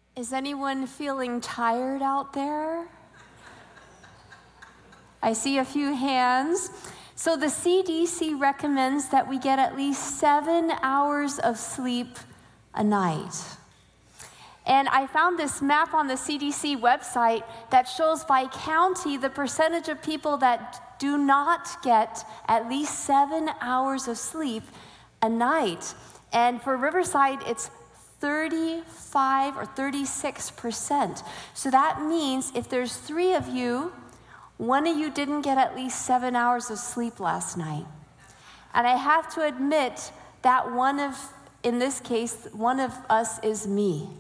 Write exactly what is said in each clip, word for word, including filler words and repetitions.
Is anyone feeling tired out there? I see a few hands. So the C D C recommends that we get at least seven hours of sleep a night. And I found this map on the C D C website that shows by county the percentage of people that do not get at least seven hours of sleep a night. And for Riverside, it's thirty-five or thirty-six percent. So that means if there's three of you, one of you didn't get at least seven hours of sleep last night. And I have to admit that one of, in this case, one of us is me.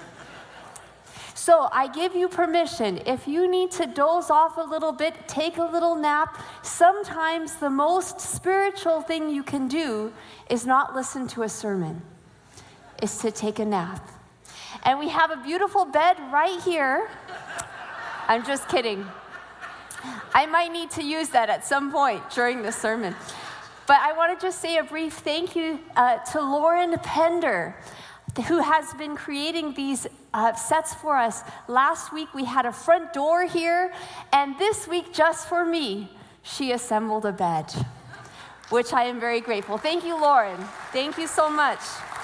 So I give you permission. If you need to doze off a little bit, take a little nap. Sometimes the most spiritual thing you can do is not listen to a sermon, is to take a nap. And we have a beautiful bed right here. I'm just kidding. I might need to use that at some point during the sermon. But I want to just say a brief thank you uh, to Lauren Pender, who has been creating these uh, sets for us. Last week we had a front door here, and this week, just for me, she assembled a bed, which I am very grateful. Thank you, Lauren. Thank you so much.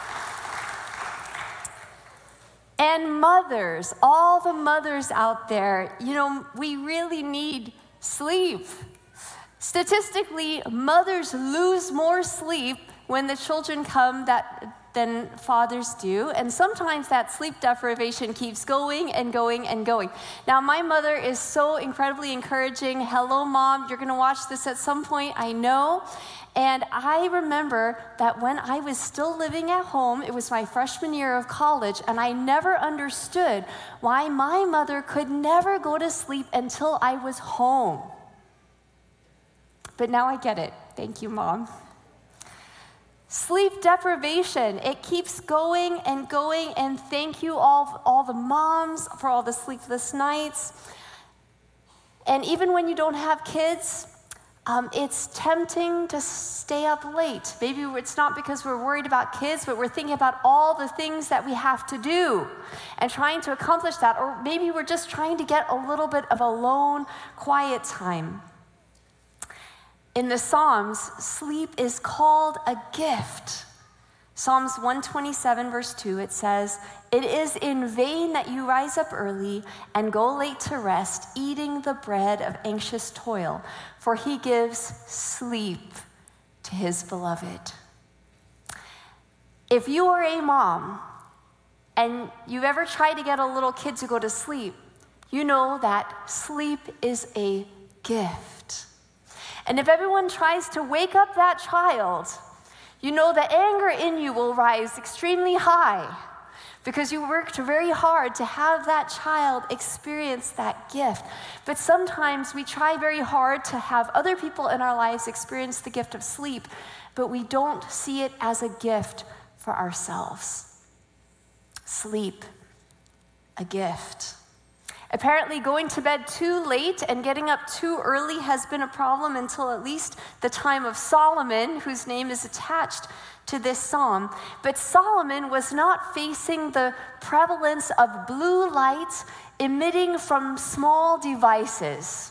And mothers, all the mothers out there, you know, we really need sleep. Statistically, mothers lose more sleep when the children come that, than fathers do. And sometimes that sleep deprivation keeps going and going and going. Now, my mother is so incredibly encouraging. Hello, Mom. You're going to watch this at some point, I know. And I remember that when I was still living at home, it was my freshman year of college, and I never understood why my mother could never go to sleep until I was home. But now I get it. Thank you, Mom. Sleep deprivation, it keeps going and going, and thank you all, all the moms for all the sleepless nights. And even when you don't have kids, Um, it's tempting to stay up late. Maybe it's not because we're worried about kids, but we're thinking about all the things that we have to do and trying to accomplish that. Or maybe we're just trying to get a little bit of alone, quiet time. In the Psalms, sleep is called a gift. Psalms one twenty-seven, verse two, it says, "It is in vain that you rise up early and go late to rest, eating the bread of anxious toil, for he gives sleep to his beloved." If you are a mom and you've ever tried to get a little kid to go to sleep, you know that sleep is a gift. And if everyone tries to wake up that child, you know the anger in you will rise extremely high because you worked very hard to have that child experience that gift. But sometimes we try very hard to have other people in our lives experience the gift of sleep, but we don't see it as a gift for ourselves. Sleep, a gift. Apparently, going to bed too late and getting up too early has been a problem until at least the time of Solomon, whose name is attached to this psalm. But Solomon was not facing the prevalence of blue light emitting from small devices.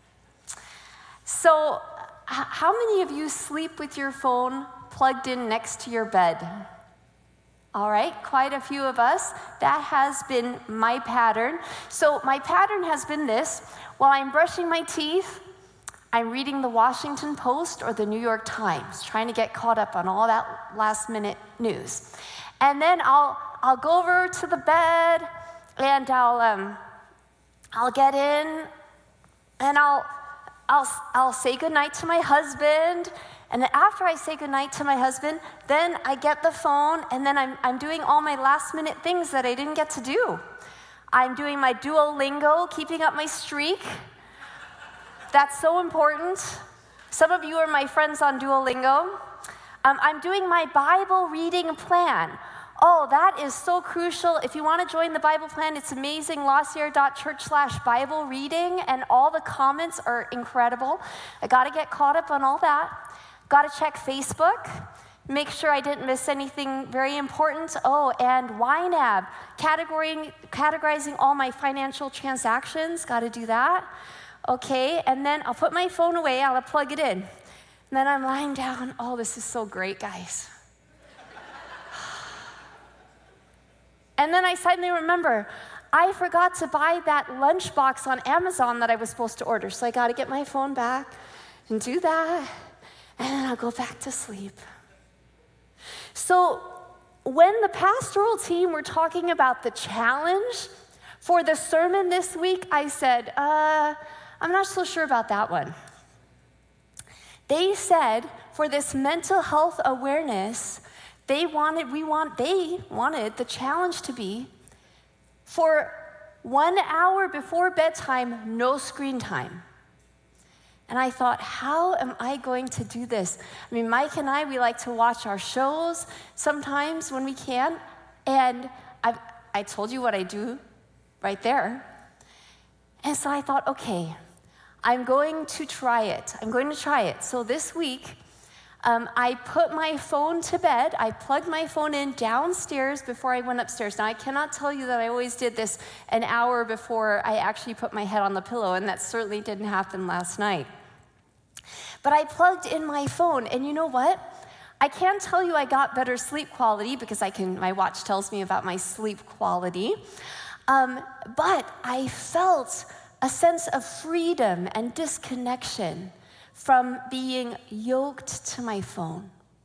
So, how many of you sleep with your phone plugged in next to your bed? All right, quite a few of us. That has been my pattern. So my pattern has been this. While I'm brushing my teeth, I'm reading the Washington Post or the New York Times, trying to get caught up on all that last minute news. And then I'll I'll go over to the bed and I'll um I'll get in and I'll I'll I'll say goodnight to my husband. And then after I say goodnight to my husband, then I get the phone, and then I'm I'm doing all my last minute things that I didn't get to do. I'm doing my Duolingo, keeping up my streak. That's so important. Some of you are my friends on Duolingo. Um, I'm doing my Bible reading plan. Oh, that is so crucial. If you want to join the Bible plan, it's amazing. lawsierre.church slash Bible reading, and all the comments are incredible. I got to get caught up on all that. Got to check Facebook. make sure I didn't miss anything very important. Oh, and Y NAB, categorizing, categorizing all my financial transactions, got to do that. Okay, and then I'll put my phone away, I'll plug it in. And then I'm lying down. Oh, this is so great, guys. And then I suddenly remember, I forgot to buy that lunchbox on Amazon that I was supposed to order. So I got to get my phone back and do that, and then I'll go back to sleep. So when the pastoral team were talking about the challenge for the sermon this week, I said, uh, I'm not so sure about that one. They said for this mental health awareness, they wanted, we want, they wanted the challenge to be for one hour before bedtime, no screen time. And I thought, how am I going to do this? I mean, Mike and I, we like to watch our shows sometimes when we can. And I, I told you what I do right there. And so I thought, okay, I'm going to try it. I'm going to try it. So this week, um, I put my phone to bed. I plugged my phone in downstairs before I went upstairs. Now, I cannot tell you that I always did this an hour before I actually put my head on the pillow, and that certainly didn't happen last night. But I plugged in my phone, and you know what? I can't tell you I got better sleep quality because I can. My watch tells me about my sleep quality. Um, but I felt a sense of freedom and disconnection from being yoked to my phone,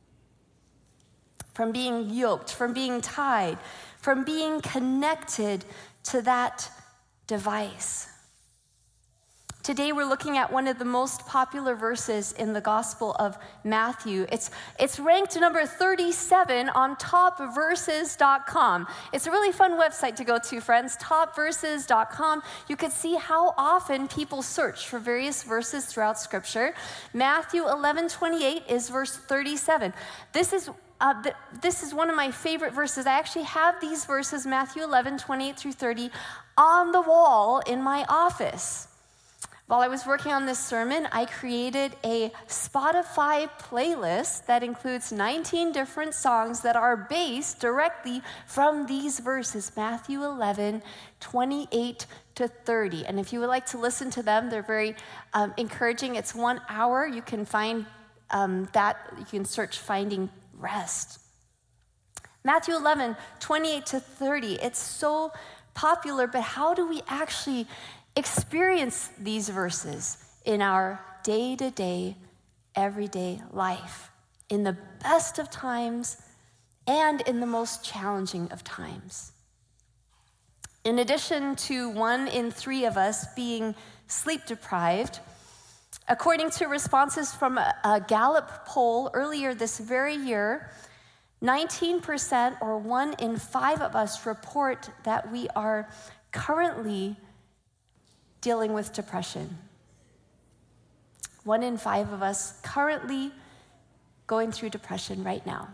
from being yoked, from being tied, from being connected to that device. Today we're looking at one of the most popular verses in the Gospel of Matthew. It's, it's ranked number thirty-seven on top verses dot com. It's a really fun website to go to, friends, top verses dot com. You can see how often people search for various verses throughout Scripture. Matthew eleven twenty-eight is verse thirty-seven. This is Uh, th- this is one of my favorite verses. I actually have these verses, Matthew eleven twenty-eight through thirty, on the wall in my office. While I was working on this sermon, I created a Spotify playlist that includes nineteen different songs that are based directly from these verses, Matthew eleven twenty-eight to thirty. And if you would like to listen to them, they're very um, encouraging. It's one hour. You can find um, that, you can search Finding Rest. Matthew eleven twenty-eight to thirty. It's so popular, but how do we actually experience these verses in our day-to-day, everyday life, in the best of times and in the most challenging of times? In addition to one in three of us being sleep deprived, according to responses from a, a Gallup poll earlier this very year, nineteen percent or one in five of us report that we are currently dealing with depression. One in five of us currently going through depression right now.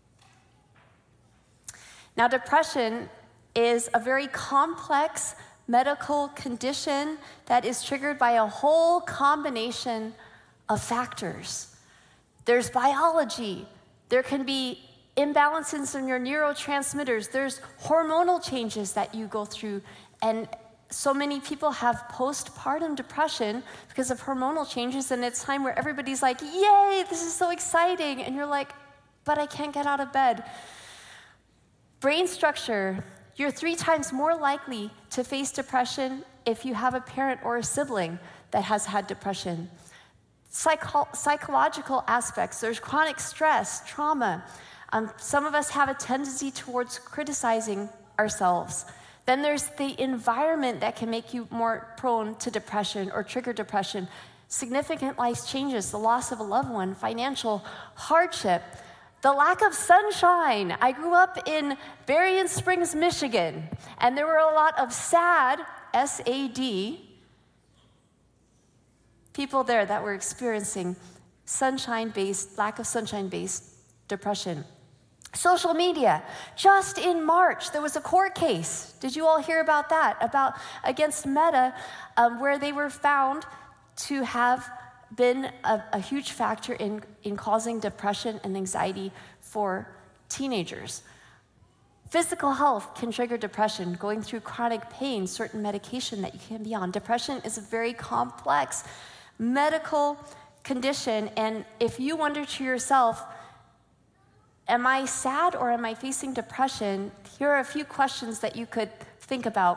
Now, depression is a very complex medical condition that is triggered by a whole combination of factors. There's biology. There can be imbalances in your neurotransmitters. There's hormonal changes that you go through, and so many people have postpartum depression because of hormonal changes, and it's time where everybody's like, yay, this is so exciting. And you're like, but I can't get out of bed. Brain structure, you're three times more likely to face depression if you have a parent or a sibling that has had depression. Psycho- psychological aspects, there's chronic stress, trauma. Um, some of us have a tendency towards criticizing ourselves. Then there's the environment that can make you more prone to depression or trigger depression. Significant life changes, the loss of a loved one, financial hardship, the lack of sunshine. I grew up in Berrien Springs, Michigan, and there were a lot of sad, S A D, people there that were experiencing sunshine-based, lack of sunshine-based depression. Social media. Just in March, there was a court case. Did you all hear about that? About against Meta, um, where they were found to have been a, a huge factor in, in causing depression and anxiety for teenagers. Physical health can trigger depression, going through chronic pain, certain medication that you can be on. Depression is a very complex medical condition, and if you wonder to yourself, am I sad or am I facing depression? Here are a few questions that you could think about.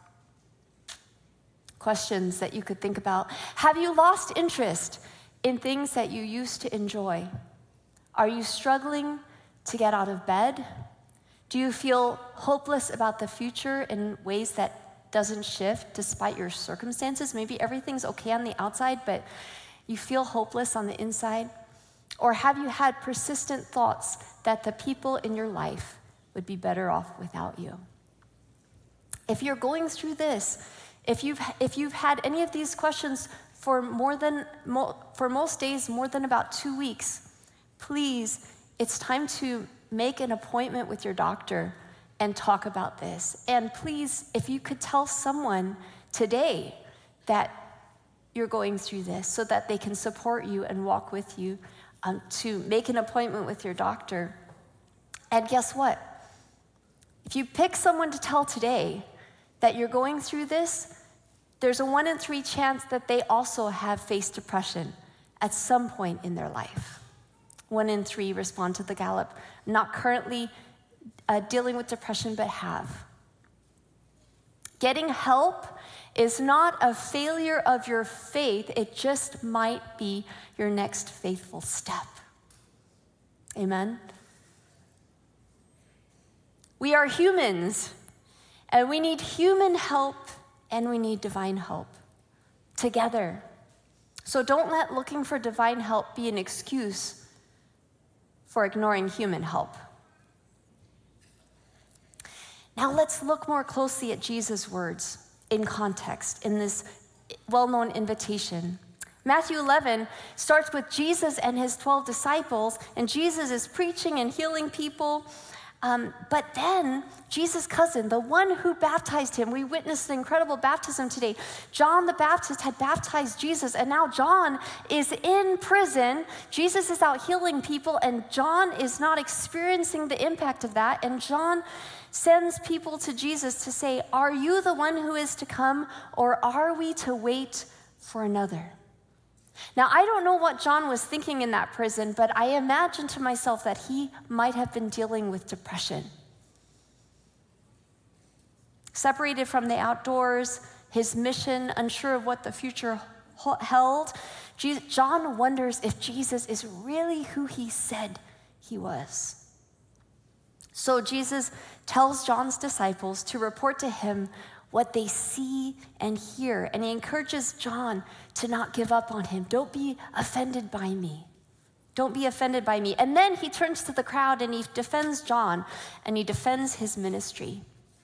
Questions that you could think about. Have you lost interest in things that you used to enjoy? Are you struggling to get out of bed? Do you feel hopeless about the future in ways that doesn't shift despite your circumstances? Maybe everything's okay on the outside, but you feel hopeless on the inside? Or have you had persistent thoughts that the people in your life would be better off without you? If you're going through this, if you've if you've had any of these questions for more than for most days, more than about two weeks, please, it's time to make an appointment with your doctor and talk about this. And please, if you could tell someone today that you're going through this so that they can support you and walk with you, um, to make an appointment with your doctor. And guess what? If you pick someone to tell today that you're going through this, there's a one in three chance that they also have faced depression at some point in their life. One in three respond to the Gallup, not currently uh, dealing with depression, but have. Getting help is not a failure of your faith, it just might be your next faithful step. Amen? We are humans, and we need human help, and we need divine help together. So don't let looking for divine help be an excuse for ignoring human help. Now let's look more closely at Jesus' words in context in this well-known invitation. Matthew eleven starts with Jesus and his twelve disciples, and Jesus is preaching and healing people. Um, but then Jesus' cousin, the one who baptized him, we witnessed an incredible baptism today. John the Baptist had baptized Jesus, and now John is in prison. Jesus is out healing people, and John is not experiencing the impact of that. And John sends people to Jesus to say, "Are you the one who is to come, or are we to wait for another?" Now, I don't know what John was thinking in that prison, but I imagine to myself that he might have been dealing with depression. Separated from the outdoors, his mission, unsure of what the future held, John wonders if Jesus is really who he said he was. So Jesus tells John's disciples to report to him what they see and hear. And he encourages John to not give up on him. Don't be offended by me. Don't be offended by me. And then he turns to the crowd and he defends John and he defends his ministry.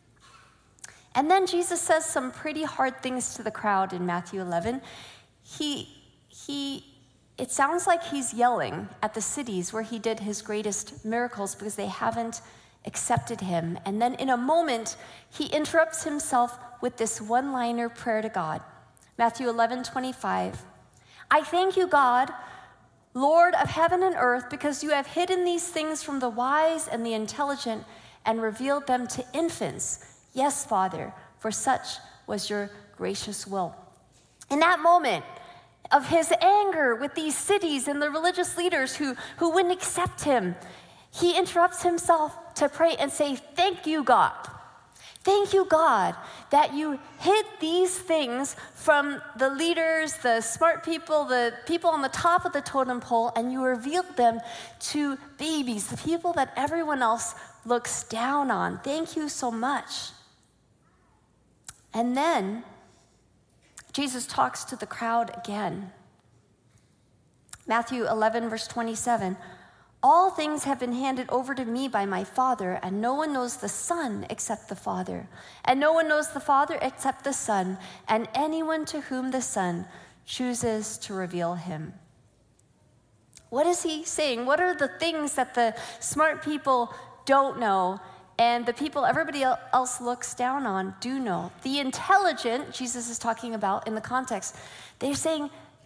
And then Jesus says some pretty hard things to the crowd in Matthew eleven. He, he, it sounds like he's yelling at the cities where he did his greatest miracles because they haven't accepted him. And then in a moment, he interrupts himself with this one-liner prayer to God. Matthew eleven twenty-five. I thank you, God, Lord of heaven and earth, because you have hidden these things from the wise and the intelligent and revealed them to infants. Yes, Father, for such was your gracious will. In that moment of his anger with these cities and the religious leaders who, who wouldn't accept him, he interrupts himself to pray and say, thank you, God. Thank you, God, that you hid these things from the leaders, the smart people, the people on the top of the totem pole, and you revealed them to babies, the people that everyone else looks down on. Thank you so much. And then Jesus talks to the crowd again. Matthew eleven, verse twenty-seven. All things have been handed over to me by my Father, and no one knows the Son except the Father, and no one knows the Father except the Son, and anyone to whom the Son chooses to reveal him. What is he saying? What are the things that the smart people don't know, and the people everybody else looks down on do know? The intelligent, Jesus is talking about in the context, they're saying,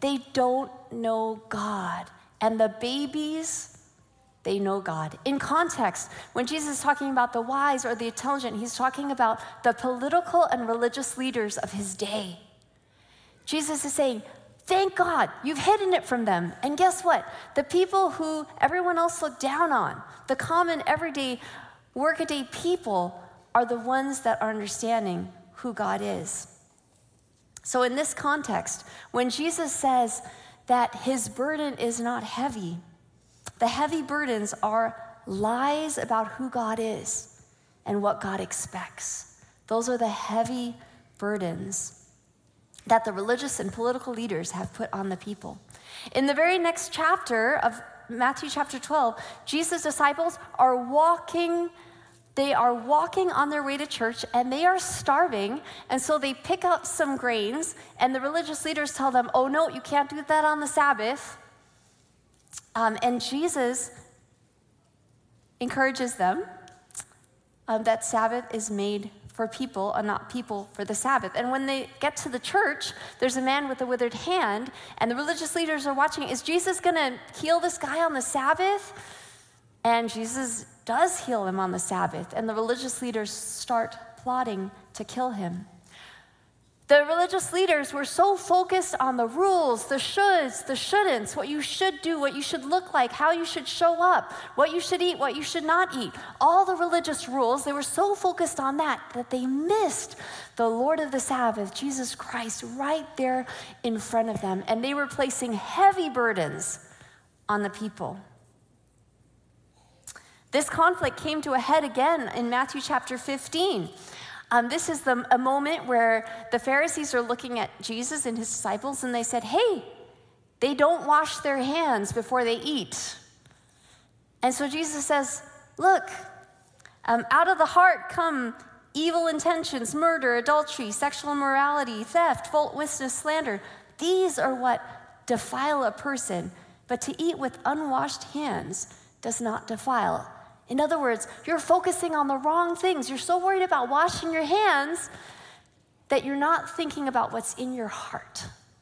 they don't know God. And the babies, they know God. In context, when Jesus is talking about the wise or the intelligent, he's talking about the political and religious leaders of his day. Jesus is saying, thank God, you've hidden it from them. And guess what? The people who everyone else looked down on, the common, everyday, workaday people, are the ones that are understanding who God is. So in this context, when Jesus says that his burden is not heavy, the heavy burdens are lies about who God is and what God expects. Those are the heavy burdens that the religious and political leaders have put on the people. In the very next chapter of Matthew chapter twelve, Jesus' disciples are walking, they are walking on their way to church, and they are starving, and so they pick up some grains, and the religious leaders tell them, oh no, you can't do that on the Sabbath. Um, and Jesus encourages them um, that Sabbath is made for people and not people for the Sabbath. And when they get to the church, there's a man with a withered hand, and the religious leaders are watching. Is Jesus going to heal this guy on the Sabbath? And Jesus does heal him on the Sabbath, and the religious leaders start plotting to kill him. The religious leaders were so focused on the rules, the shoulds, the shouldn'ts, what you should do, what you should look like, how you should show up, what you should eat, what you should not eat. All the religious rules, they were so focused on that that they missed the Lord of the Sabbath, Jesus Christ, right there in front of them. And they were placing heavy burdens on the people. This conflict came to a head again in Matthew chapter fifteen. Um, this is the, a moment where the Pharisees are looking at Jesus and his disciples, and they said, hey, they don't wash their hands before they eat. And so Jesus says, look, um, out of the heart come evil intentions, murder, adultery, sexual immorality, theft, false witness, slander. These are what defile a person, but to eat with unwashed hands does not defile. In other words, you're focusing on the wrong things. You're so worried about washing your hands that you're not thinking about what's in your heart.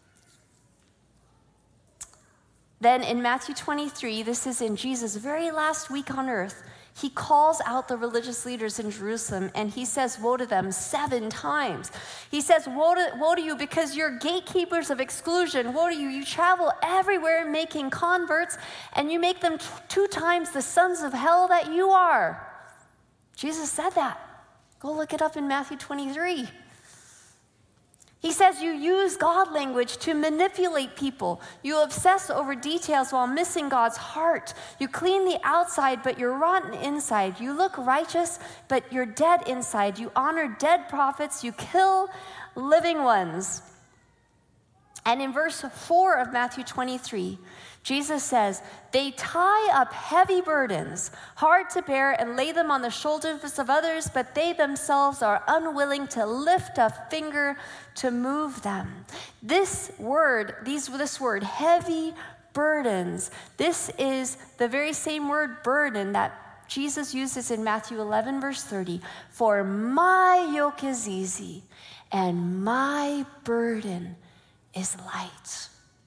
Then in Matthew twenty-three, this is in Jesus' very last week on earth, he calls out the religious leaders in Jerusalem, and he says, woe to them seven times. He says, woe to, woe to you because you're gatekeepers of exclusion. Woe to you. You travel everywhere making converts, and you make them t- two times the sons of hell that you are. Jesus said that. Go look it up in Matthew twenty-three. He says you use God language to manipulate people. You obsess over details while missing God's heart. You clean the outside, but you're rotten inside. You look righteous, but you're dead inside. You honor dead prophets. You kill living ones. And in verse four of Matthew twenty-three, Jesus says, they tie up heavy burdens, hard to bear, and lay them on the shoulders of others, but they themselves are unwilling to lift a finger to move them. This word, these, this word, heavy burdens, this is the very same word burden that Jesus uses in Matthew eleven, verse thirty. For my yoke is easy, and my burden is light.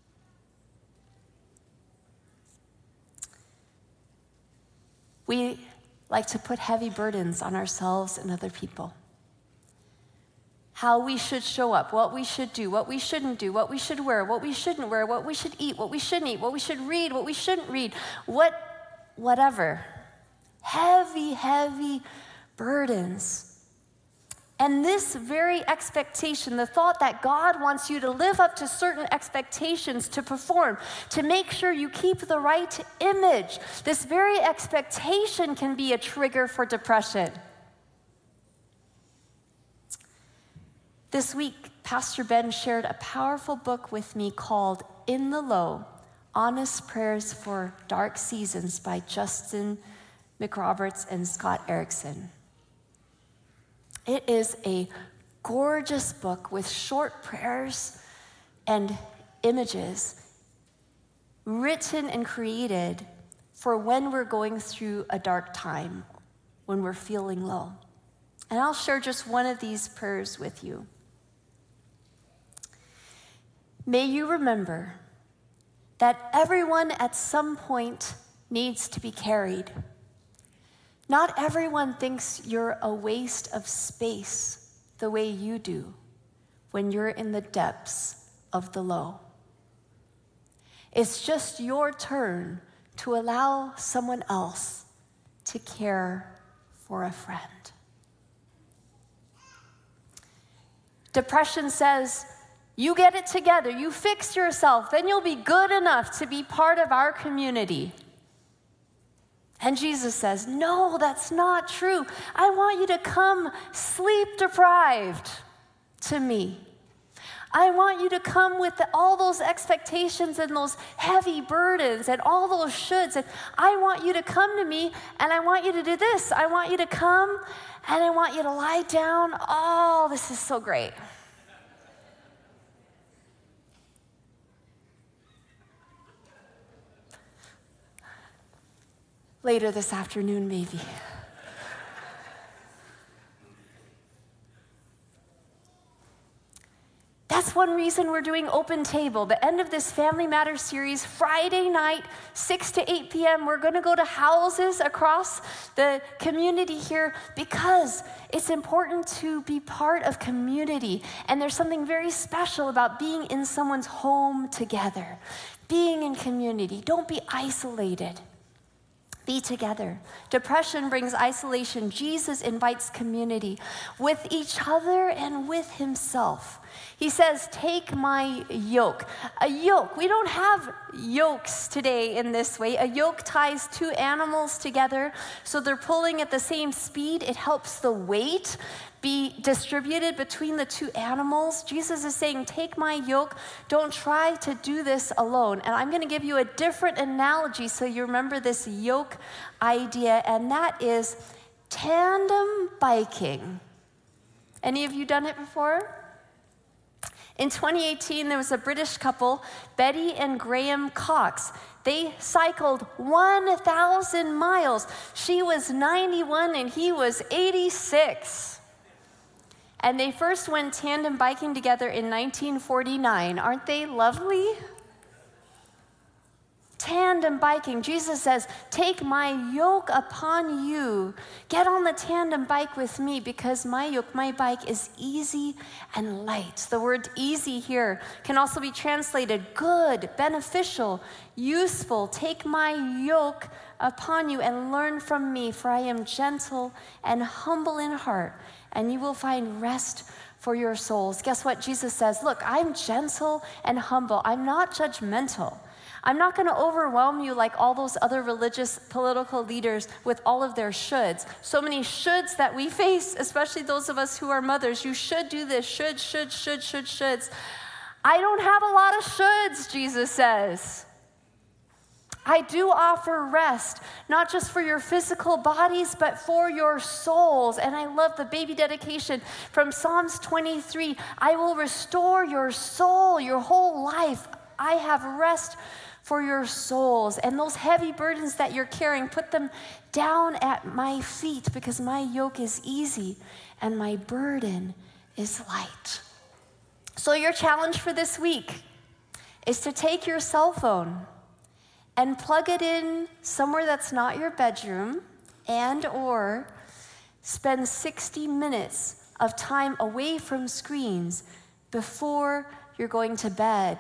We like to put heavy burdens on ourselves and other people. How we should show up, what we should do, what we shouldn't do, what we should wear, what we shouldn't wear, what we should eat, what we shouldn't eat, what we should read, what we shouldn't read, what, whatever. Heavy, heavy burdens. And this very expectation, the thought that God wants you to live up to certain expectations to perform, to make sure you keep the right image, this very expectation can be a trigger for depression. This week, Pastor Ben shared a powerful book with me called In the Low, Honest Prayers for Dark Seasons by Justin McRoberts and Scott Erickson. It is a gorgeous book with short prayers and images written and created for when we're going through a dark time, when we're feeling low. And I'll share just one of these prayers with you. May you remember that everyone at some point needs to be carried. Not everyone thinks you're a waste of space the way you do when you're in the depths of the low. It's just your turn to allow someone else to care for a friend. Depression says, you get it together, you fix yourself, then you'll be good enough to be part of our community. And Jesus says, no, that's not true. I want you to come sleep deprived to me. I want you to come with the, all those expectations and those heavy burdens and all those shoulds. And I want you to come to me, and I want you to do this. I want you to come, and I want you to lie down. Oh, this is so great. Later this afternoon, maybe. That's one reason we're doing Open Table. The end of this Family Matters series, Friday night, six to eight p.m., we're going to go to houses across the community here because it's important to be part of community. And there's something very special about being in someone's home together, being in community. Don't be isolated. Be together. Depression brings isolation. Jesus invites community with each other and with himself. He says, take my yoke. A yoke, we don't have yokes today in this way. A yoke ties two animals together so they're pulling at the same speed. It helps the weight be distributed between the two animals. Jesus is saying, take my yoke. Don't try to do this alone. And I'm going to give you a different analogy so you remember this yoke idea, and that is tandem biking. Any of you done it before? In twenty eighteen, there was a British couple, Betty and Graham Cox. They cycled one thousand miles. She was ninety-one and he was eighty-six. And they first went tandem biking together in nineteen forty-nine. Aren't they lovely? Tandem biking. Jesus says, take my yoke upon you. Get on the tandem bike with me because my yoke, my bike is easy and light. The word easy here can also be translated good, beneficial, useful. Take my yoke upon you and learn from me, for I am gentle and humble in heart, and you will find rest for your souls. Guess what? Jesus says, look, I'm gentle and humble. I'm not judgmental. I'm not going to overwhelm you like all those other religious political leaders with all of their shoulds. So many shoulds that we face, especially those of us who are mothers. You should do this, should, should, should, should, shoulds. I don't have a lot of shoulds, Jesus says. I do offer rest, not just for your physical bodies, but for your souls. And I love the baby dedication from Psalms twenty-three. I will restore your soul, your whole life. I have rest for your souls. And those heavy burdens that you're carrying, put them down at my feet because my yoke is easy and my burden is light. So your challenge for this week is to take your cell phone and plug it in somewhere that's not your bedroom, and or spend sixty minutes of time away from screens before you're going to bed.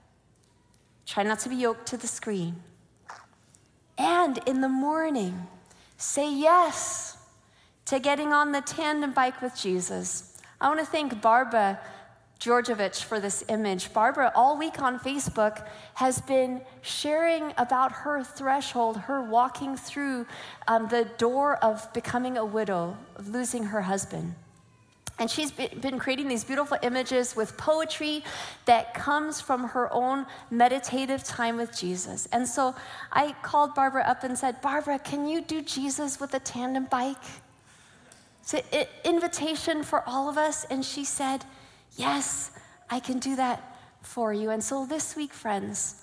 Try not to be yoked to the screen. And in the morning, say yes to getting on the tandem bike with Jesus. I want to thank Barbara Georgievich for this image. Barbara, all week on Facebook, has been sharing about her threshold, her walking through um, the door of becoming a widow, of losing her husband. And she's been creating these beautiful images with poetry that comes from her own meditative time with Jesus. And so I called Barbara up and said, Barbara, can you do Jesus with a tandem bike? It's an invitation for all of us. And she said, yes, I can do that for you. And so this week, friends,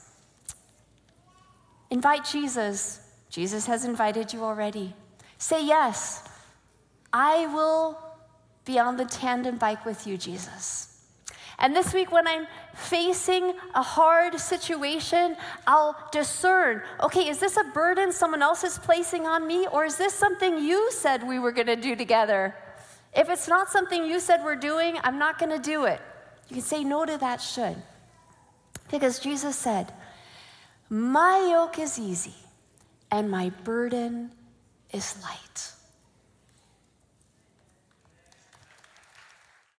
invite Jesus. Jesus has invited you already. Say yes, I will be on the tandem bike with you, Jesus. And this week when I'm facing a hard situation, I'll discern, okay, is this a burden someone else is placing on me, or is this something you said we were going to do together? If it's not something you said we're doing, I'm not going to do it. You can say no to that should. Because Jesus said, my yoke is easy and my burden is light.